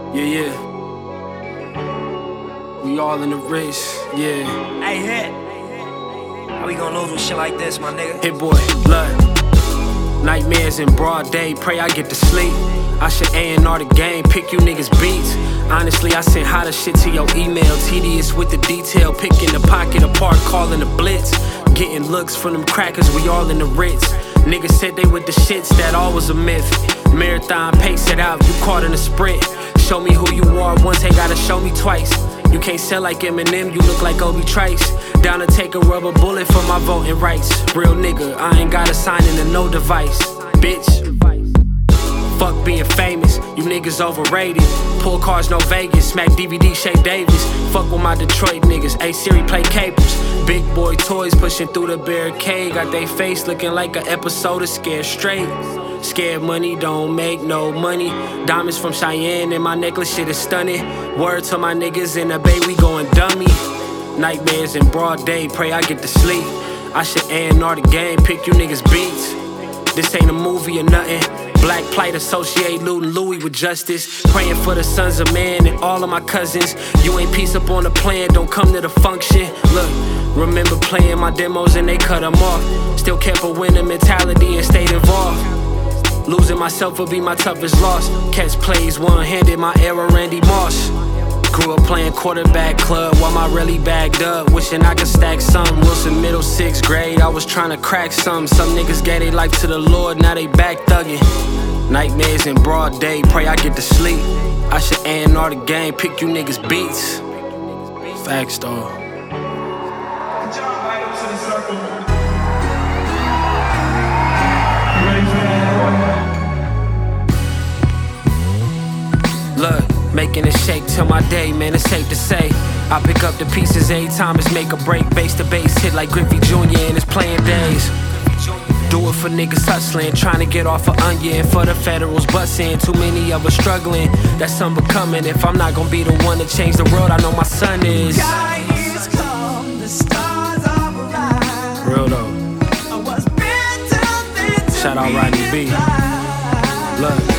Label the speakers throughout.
Speaker 1: Yeah, yeah. We all in the race, yeah.
Speaker 2: Hey, Hit. How we gonna lose with shit like this, my nigga?
Speaker 1: Hit boy, blood. Nightmares in broad day, pray I get to sleep. I should A&R the game, pick you niggas beats. Honestly, I sent hotter shit to your email. Tedious with the detail, picking the pocket apart, calling the blitz. Getting looks from them crackers, we all in the Ritz. Niggas said they with the shits, that all was a myth. Marathon, pace it out, you caught in a sprint. Show me who you are once, they gotta show me twice. You can't sell like Eminem, you look like Obi Trice. Down to take a rubber bullet for my voting rights. Real nigga, I ain't gotta sign into no device. Bitch, fuck being famous, you niggas overrated. Pull cars, no Vegas, smack DVD, Shay Davis. Fuck with my Detroit niggas, A Siri play capers. Big boy toys pushing through the barricade. Got they face looking like an episode of Scared Straight. Scared money don't make no money. Diamonds from Cheyenne and my necklace, shit is stunning. Word to my niggas in the bay, we going dummy. Nightmares in broad day, pray I get to sleep. I should A&R the game, pick you niggas beats. This ain't a movie or nothing. Black plight, associate looting Louis with justice. Praying for the sons of man and all of my cousins. You ain't peace up on the plan, don't come to the function. Look, remember playing my demos and they cut them off. Still kept a winning mentality and stayed involved. Losing myself will be my toughest loss. Catch plays one-handed, my era Randy Moss. Grew up playing quarterback club while my really bagged up. Wishing I could stack some. Wilson middle 6th grade, I was trying to crack some. Some niggas gave their life to the Lord, now they back thugging. Nightmares in broad day, pray I get to sleep. I should A&R the game, pick you niggas beats. Facts though. Look, making it shake till my day, man, it's safe to say I pick up the pieces every time it's make or break. Base to base hit like Griffey Jr. in his playing days. Do it for niggas hustling, trying to get off of onion. For the federals busting, too many of us struggling. That's unbecoming, if I'm not gonna be the one to change the world, I know my son is.
Speaker 3: Skies come, the stars are bright.
Speaker 1: Real though.
Speaker 3: I was meant to
Speaker 1: Shout out Rodney B. Look.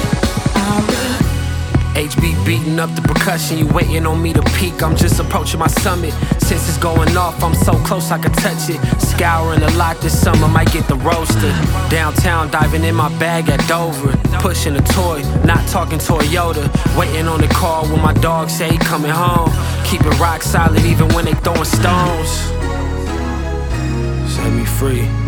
Speaker 1: HB beating up the percussion, you waiting on me to peak. I'm just approaching my summit. Since it's going off, I'm so close I can touch it. Scouring the lot this summer, might get the roaster. Downtown, diving in my bag at Dover. Pushing a toy, not talking Toyota. Waiting on the call when my dog say he coming home. Keep it rock solid even when they throwing stones. Set me free.